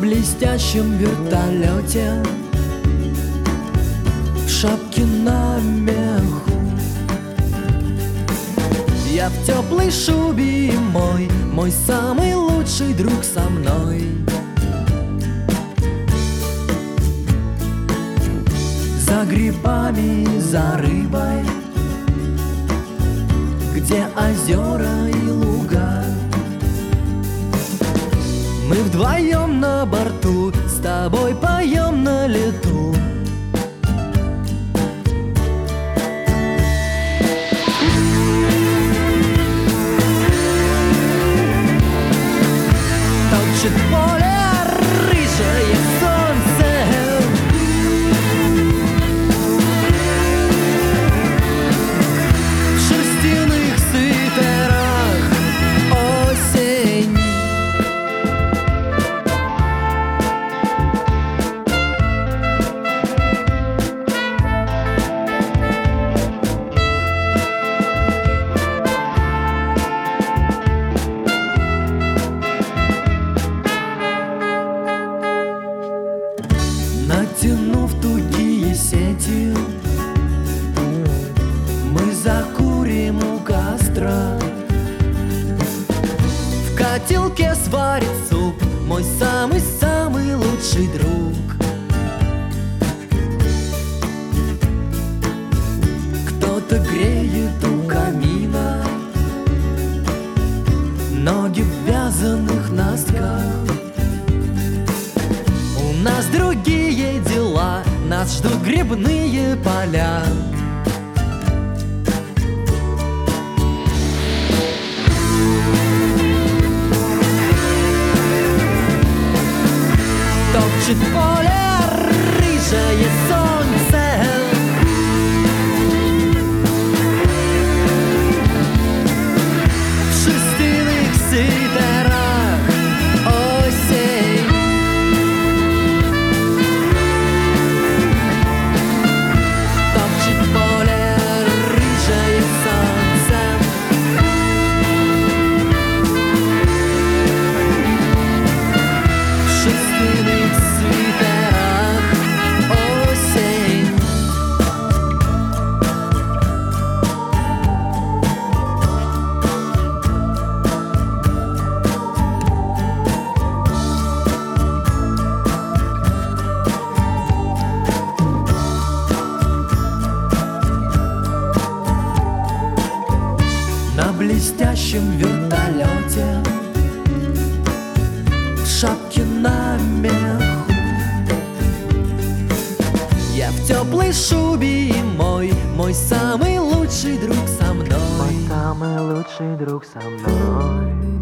блестящем вертолете, в шапке на меху. Я в теплой шубе, и мой самый лучший друг со мной. За грибами, за рыбой, где озера и луга. Мы вдвоем на борту, с тобой поем на лету. Точит поле рыжее солнце, в шерстяных свитерах осень. Натянув тугие сети, мы закурим у костра. В котелке сварит суп мой самый-самый лучший друг. Кто-то греет у камина, ноги в вязаных носках. У нас другие дела, нас ждут грибные поля. Топчет поле рыжее солнце, в шерстяных свитерах осень. Топчет поле рыжее солнце, в шерстяных свитерах осень. На блестящем вертолете, в шапке на меху. Я в теплой шубе, и мой самый лучший друг со мной. Мой самый лучший друг со мной.